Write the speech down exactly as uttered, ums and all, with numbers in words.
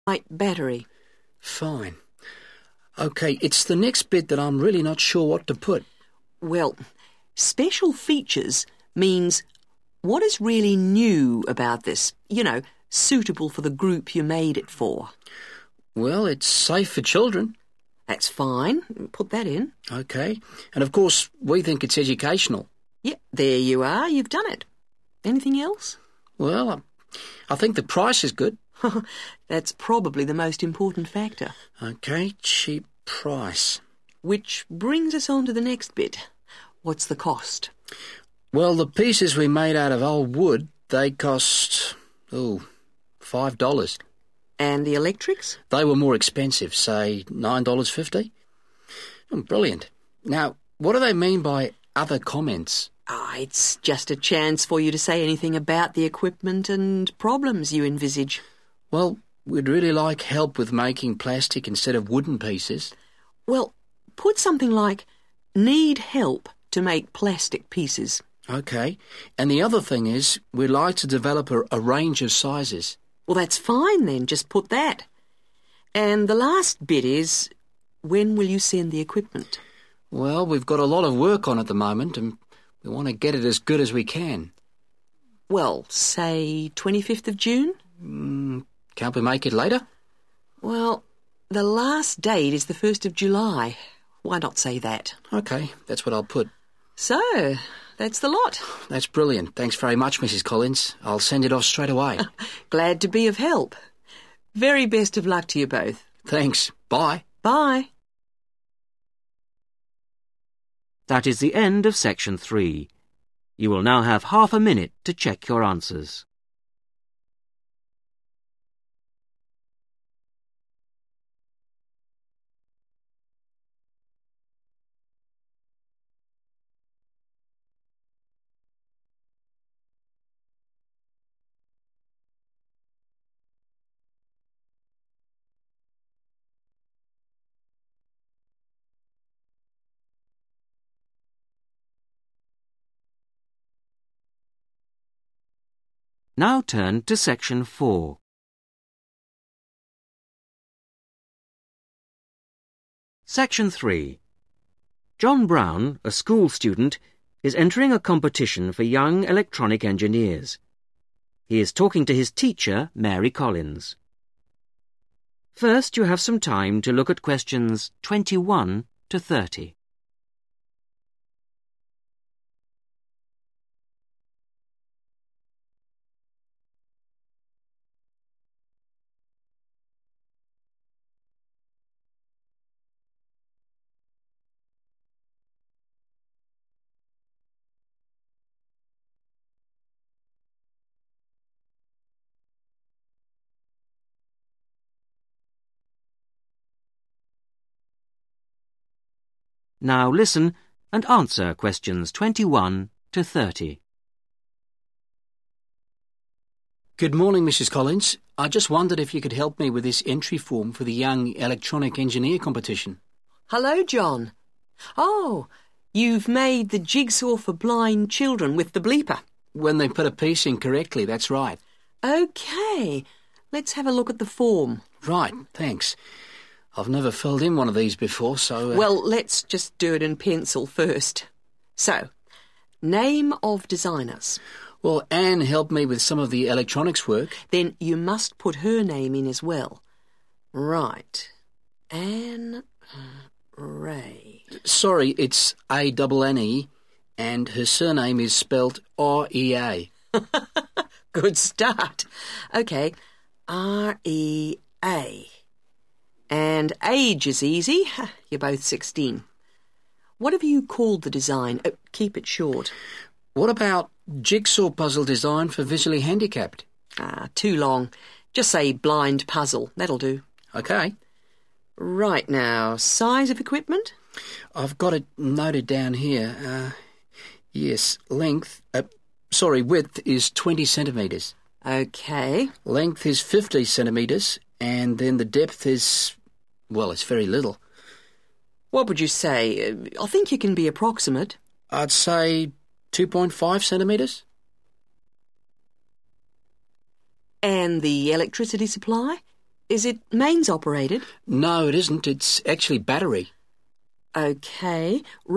Right battery. Fine. OK, it's the next bit that I'm really not sure what to put. Well, special features means what is really new about this, you know, suitable for the group you made it for. Well, it's safe for children. That's fine. Put that in. OK. And of course, we think it's educational. Yeah, there you are. You've done it. Anything else? Well, I, I think the price is good. That's probably the most important factor. OK, cheap price. Which brings us on to the next bit. What's the cost? Well, the pieces we made out of old wood, they cost, oh, five dollars. And the electrics? They were more expensive, say nine dollars fifty. Oh, brilliant. Now, what do they mean by other comments? Ah, it's just a chance for you to say anything about the equipment and problems you envisage. Well, we'd really like help with making plastic instead of wooden pieces. Well, put something like, need help to make plastic pieces. OK. And the other thing is, we'd like to develop a, a range of sizes. Well, that's fine then, just put that. And the last bit is, when will you send the equipment? Well, we've got a lot of work on at the moment and we want to get it as good as we can. Well, say twenty-fifth of June? Mm, can't we make it later? Well, the last date is the first of July. Why not say that? OK, that's what I'll put. So, that's the lot. That's brilliant. Thanks very much, Missus Collins. I'll send it off straight away. Glad to be of help. Very best of luck to you both. Thanks. Bye. Bye. That is the end of section three. You will now have half a minute to check your answers. Now turn to section four. Section three. John Brown, a school student, is entering a competition for young electronic engineers. He is talking to his teacher, Mary Collins. First, you have some time to look at questions twenty-one to thirty. Now listen and answer questions twenty-one to thirty. Good morning, Missus Collins. I just wondered if you could help me with this entry form for the Young Electronic Engineer competition. Hello, John. Oh, you've made the jigsaw for blind children with the bleeper. When they put a piece in correctly, that's right. OK. Let's have a look at the form. Right, thanks. I've never filled in one of these before, so... Uh... Well, let's just do it in pencil first. So, name of designers. Well, Anne helped me with some of the electronics work. Then you must put her name in as well. Right. Anne Ray. Sorry, it's A N N E, and her surname is spelt R E A. Good start. OK, R E A. And age is easy. You're both sixteen. What have you called the design? Oh, keep it short. What about jigsaw puzzle design for visually handicapped? Ah, too long. Just say blind puzzle. That'll do. OK. Right now, size of equipment? I've got it noted down here. Uh, yes, length... Uh, sorry, width is twenty centimetres. OK. Length is fifty centimetres, and then the depth is... well, it's very little. What would you say? I think you can be approximate. I'd say two point five centimetres. And the electricity supply? Is it mains operated? No, it isn't. It's actually battery. Okay.